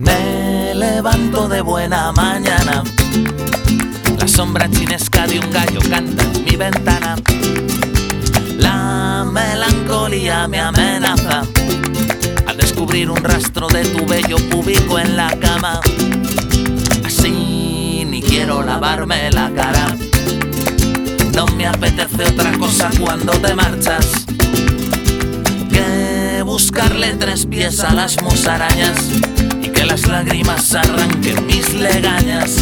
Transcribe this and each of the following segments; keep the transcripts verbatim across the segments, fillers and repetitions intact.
Me levanto de buena mañana, la sombra chinesca de un gallo canta en mi ventana. La melancolía me amenaza al descubrir un rastro de tu vello púbico en la cama. Así ni quiero lavarme la cara, no me apetece otra cosa cuando te marchas que buscarle tres pies a las musarañas y que las lágrimas arranquen mis legañas.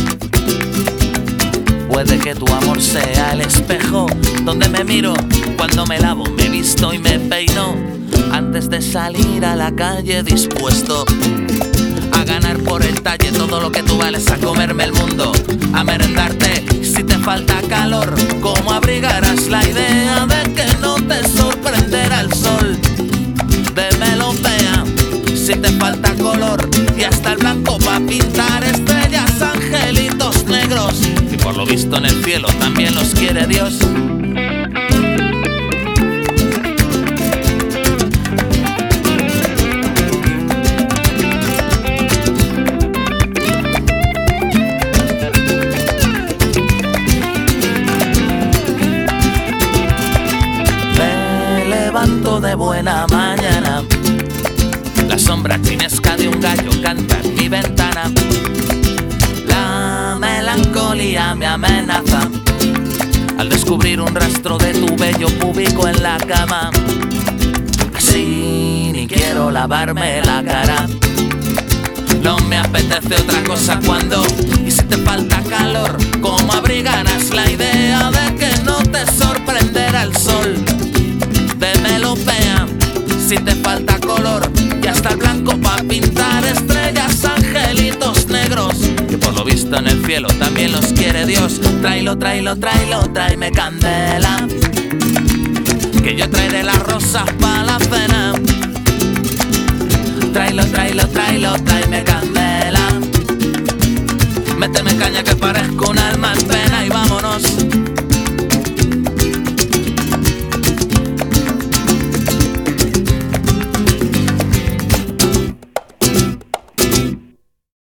Puede que tu amor sea el espejo donde me miro cuando me lavo, me visto y me peino antes de salir a la calle, dispuesto a ganar por el talle todo lo que tú vales, a comerme el mundo, a merendarte. Si te falta calor, ¿cómo abrigarás la idea de que no te sorprenderá el sol de melopea? Si te falta color y hasta el blanco pa' pintar estrellas, angelitos negros, y por lo visto en el cielo también los quiere Dios. De buena mañana, la sombra chinesca de un gallo canta en mi ventana. La melancolía me amenaza al descubrir un rastro de tu vello púbico en la cama. Así ni quiero lavarme la cara, no me apetece otra cosa cuando, y si te falta calor, ¿cómo abrigarás la idea de que no te sorprenderá el sol de melopea? Si te falta color y hasta el blanco pa' pintar estrellas, angelitos negros, que por lo visto en el cielo también los quiere Dios. Tráelo, tráelo, tráelo, tráeme candela, que yo traeré las rosas pa' la cena. Tráelo, tráelo, tráelo, tráeme candela, méteme caña que parezco un alma en pena y vámonos.